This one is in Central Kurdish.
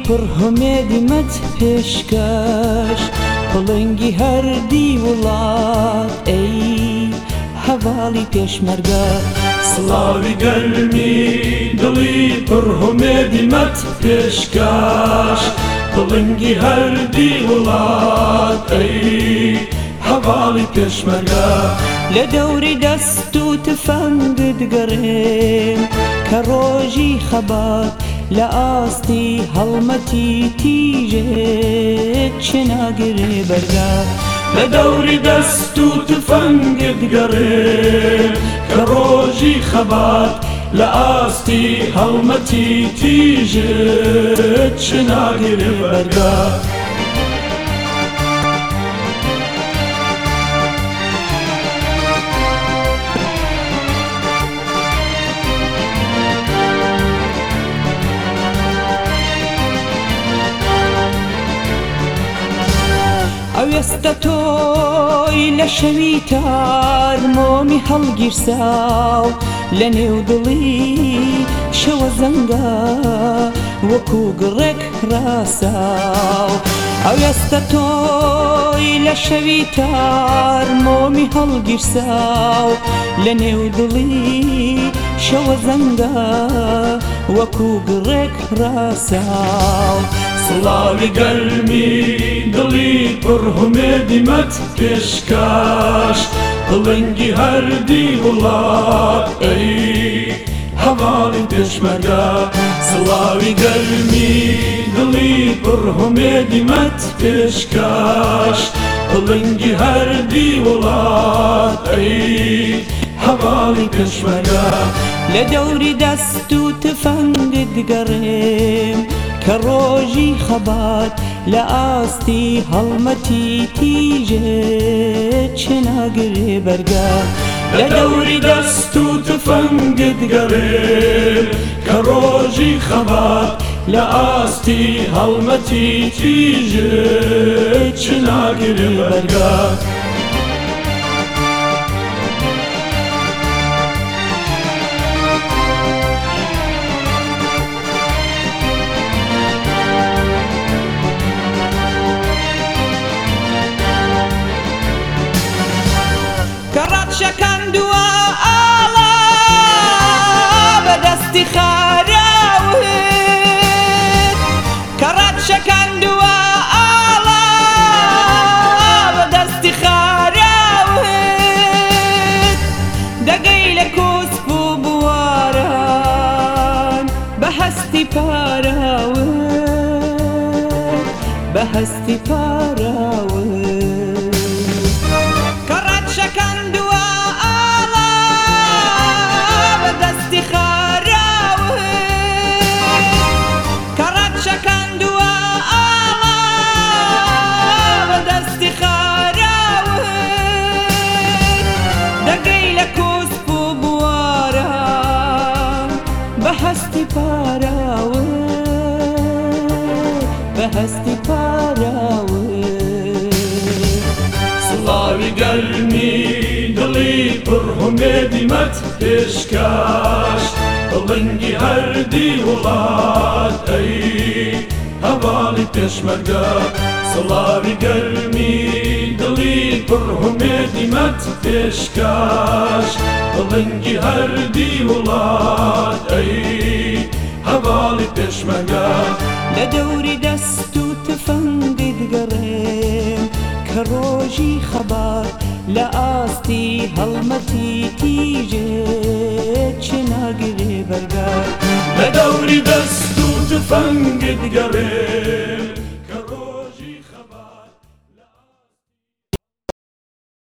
پڕ هەمێدی مەت پێشکەش بڵنگی هەردی وڵات ئەی هەواڵی پێشمەرگە سڵاوی گەرمی دڵی پڕ هەمێدی مەت پێشکەش بڵنگی هەردی وڵات ئەی هەواڵی پێشمەرگە لە دەوری دەست و تفەنگت گەڕێم کە ڕۆژی خەبات لە ئاستی هەڵمەتی تیژێت چێ ناگرێ بەرگا لە دەوری دەست و تفەنگت گەڕێم کە ڕۆژی خەبات لە ئاستی هەڵمەتی تیژێت چێ ناگرێ بەرگا ئەوێستە تۆی لە شەوی تار مۆمی هەڵگیرساو لە نێو دڵی شەوە زەنگە وەکو گڕێک ڕاساو ئەوێستە تۆی لە شەوی تار مۆمی هەڵگیرساو لە نێو دڵی شەوە زەنگە وەکو گڕێک ڕاساو سڵاوی گەرمی دڵی پڕ هەمێدی مەت پێشکەش بڵنگی هەردی وڵات ئەی هەواڵی پێشمەرگە سڵاوی گەرمی دڵی پڕ هەمێدی مەت پێشکەش بڵنگی هەردی وڵات ئەی هەواڵی پێشمەرگە لە دەوری دەست و تفەنگت گەڕێم کە ڕۆژی خەبات لە ئاستی هەڵمەتی تیژێت چێ ناگرێ بەرگا لە دەوری دەست و تفەنگت گەڕێم کە ڕۆژی خەبات لە ئاستی هەڵمەتی تیژێت چێ ناگرێ بەرگا شەکەندووە ئاڵا بەدەستی خاراوت کەڕەت شەکەندووە ئاڵا بەدەستی خاراوت دەگەی لە کوسپ و بواران بەهەستی پاراوت بەهەستی پاراوت کەڕەت شەکەندووە بەهەستی پاراوت بەهەستی پاراوت سڵاوی گەرمی دڵی پڕ هەمێدی مەت پێشکەش بڵنگی هەردی وڵات ئەی هەواڵی پێشمەرگە سڵاوی گەرمی دڵی پڕ هەمێدی مەت پێشکەش بڵنگی هەردی وڵات ئەی هەواڵی پێشمەرگە لە دەوری دەست و تفەنگت گەڕێم کە ڕۆژی خەبات لە ئاستی هەڵمەتی تیژێت چێ ناگرێ بەرگا لە دەوری دەست و تفەنگت گەڕێم